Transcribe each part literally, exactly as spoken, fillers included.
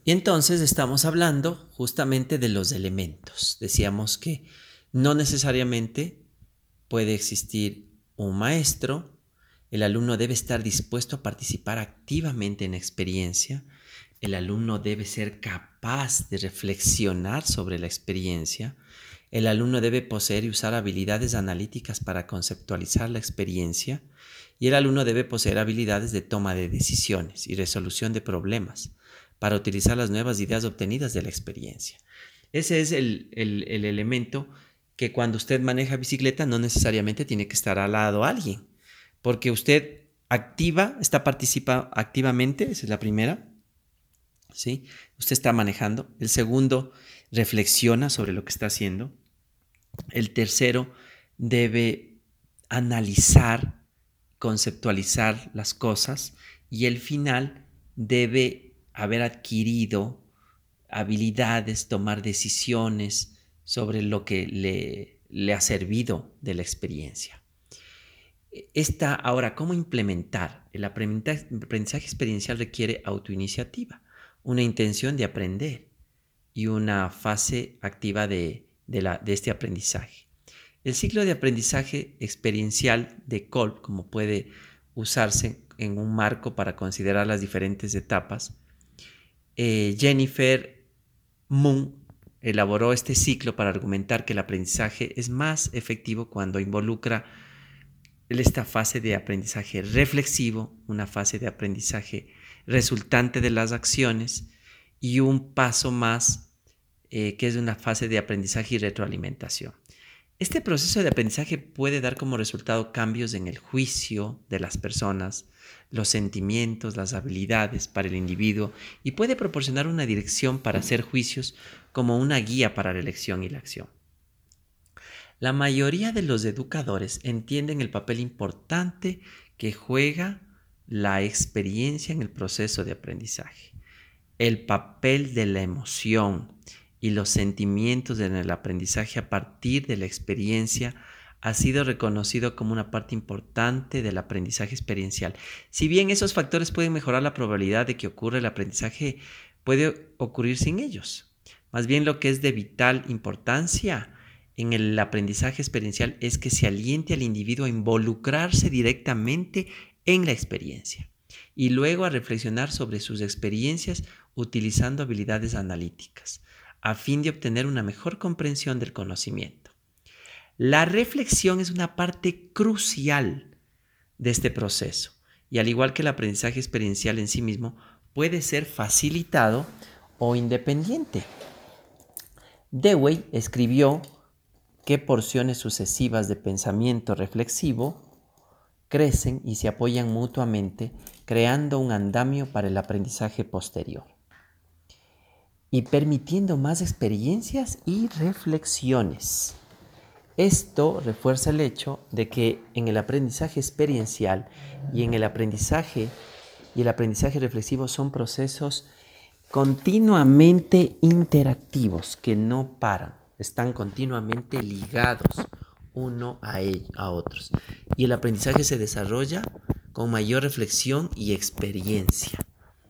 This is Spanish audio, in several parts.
Y entonces estamos hablando justamente de los elementos. Decíamos que no necesariamente puede existir un maestro, el alumno debe estar dispuesto a participar activamente en la experiencia, el alumno debe ser capaz de reflexionar sobre la experiencia, el alumno debe poseer y usar habilidades analíticas para conceptualizar la experiencia y el alumno debe poseer habilidades de toma de decisiones y resolución de problemas para utilizar las nuevas ideas obtenidas de la experiencia. Ese es el, el, el elemento que cuando usted maneja bicicleta no necesariamente tiene que estar al lado alguien, porque usted activa, está participa activamente, esa es la primera, ¿sí? Usted está manejando. El segundo, reflexiona sobre lo que está haciendo. El tercero, debe analizar, conceptualizar las cosas. Y el final, debe haber adquirido habilidades, tomar decisiones sobre lo que le, le ha servido de la experiencia. Esta, ahora, ¿cómo implementar? El aprendizaje, el aprendizaje experiencial requiere autoiniciativa, una intención de aprender y una fase activa de, de, la, de este aprendizaje. El ciclo de aprendizaje experiencial de Kolb, como puede usarse en un marco para considerar las diferentes etapas, eh, Jennifer Moon elaboró este ciclo para argumentar que el aprendizaje es más efectivo cuando involucra esta fase de aprendizaje reflexivo, una fase de aprendizaje resultante de las acciones y un paso más eh, que es una fase de aprendizaje y retroalimentación. Este proceso de aprendizaje puede dar como resultado cambios en el juicio de las personas, los sentimientos, las habilidades para el individuo y puede proporcionar una dirección para hacer juicios como una guía para la elección y la acción. La mayoría de los educadores entienden el papel importante que juega la experiencia en el proceso de aprendizaje, el papel de la emoción y los sentimientos en el aprendizaje a partir de la experiencia ha sido reconocido como una parte importante del aprendizaje experiencial. Si bien esos factores pueden mejorar la probabilidad de que ocurra el aprendizaje, puede ocurrir sin ellos. Más bien lo que es de vital importancia en el aprendizaje experiencial es que se aliente al individuo a involucrarse directamente en la experiencia y luego a reflexionar sobre sus experiencias utilizando habilidades analíticas, a fin de obtener una mejor comprensión del conocimiento. La reflexión es una parte crucial de este proceso y al igual que el aprendizaje experiencial en sí mismo, puede ser facilitado o independiente. Dewey escribió que porciones sucesivas de pensamiento reflexivo crecen y se apoyan mutuamente, creando un andamio para el aprendizaje posterior y permitiendo más experiencias y reflexiones. Esto refuerza el hecho de que en el aprendizaje experiencial y en el aprendizaje y el aprendizaje reflexivo son procesos continuamente interactivos que no paran, están continuamente ligados uno a, ellos, a otros. Y el aprendizaje se desarrolla con mayor reflexión y experiencia.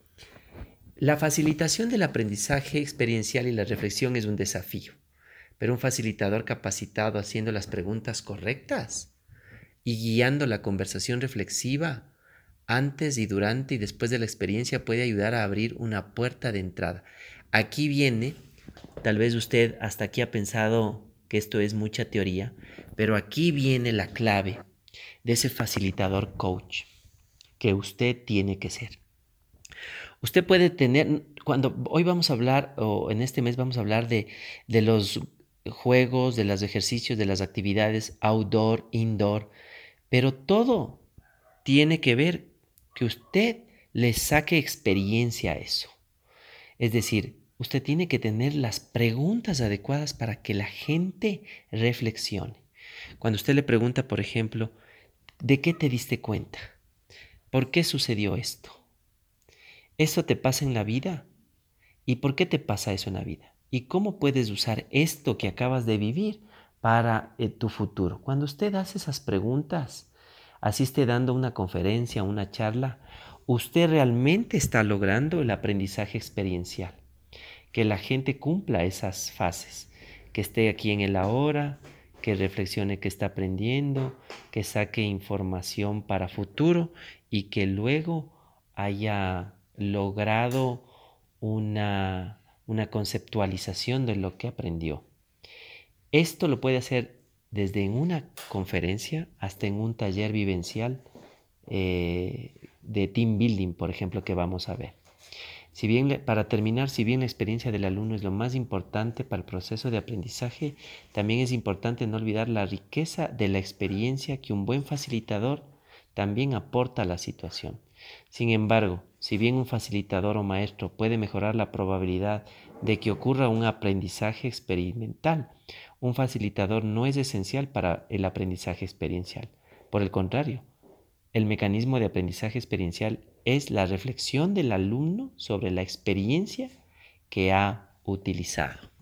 La facilitación del aprendizaje experiencial y la reflexión es un desafío, pero un facilitador capacitado haciendo las preguntas correctas y guiando la conversación reflexiva antes y durante y después de la experiencia puede ayudar a abrir una puerta de entrada. Aquí viene, tal vez usted hasta aquí ha pensado que esto es mucha teoría, pero aquí viene la clave de ese facilitador coach que usted tiene que ser. Usted puede tener, cuando hoy vamos a hablar, o en este mes vamos a hablar de, de los juegos, de los ejercicios, de las actividades outdoor, indoor, pero todo tiene que ver que usted le saque experiencia a eso. Es decir, usted tiene que tener las preguntas adecuadas para que la gente reflexione. Cuando usted le pregunta, por ejemplo, ¿de qué te diste cuenta? ¿Por qué sucedió esto? ¿Eso te pasa en la vida? ¿Y por qué te pasa eso en la vida? ¿Y cómo puedes usar esto que acabas de vivir para eh, tu futuro? Cuando usted hace esas preguntas, así esté dando una conferencia, una charla, usted realmente está logrando el aprendizaje experiencial. que la gente cumpla esas fases, que esté aquí en el ahora, que reflexione que está aprendiendo, que saque información para futuro y que luego haya logrado una, una conceptualización de lo que aprendió. Esto lo puede hacer desde en una conferencia hasta en un taller vivencial eh, de team building, por ejemplo, que vamos a ver. Si bien, para terminar, si bien la experiencia del alumno es lo más importante para el proceso de aprendizaje, también es importante no olvidar la riqueza de la experiencia que un buen facilitador también aporta a la situación. Sin embargo, si bien un facilitador o maestro puede mejorar la probabilidad de que ocurra un aprendizaje experimental, un facilitador no es esencial para el aprendizaje experiencial. Por el contrario, el mecanismo de aprendizaje experiencial es la reflexión del alumno sobre la experiencia que ha utilizado.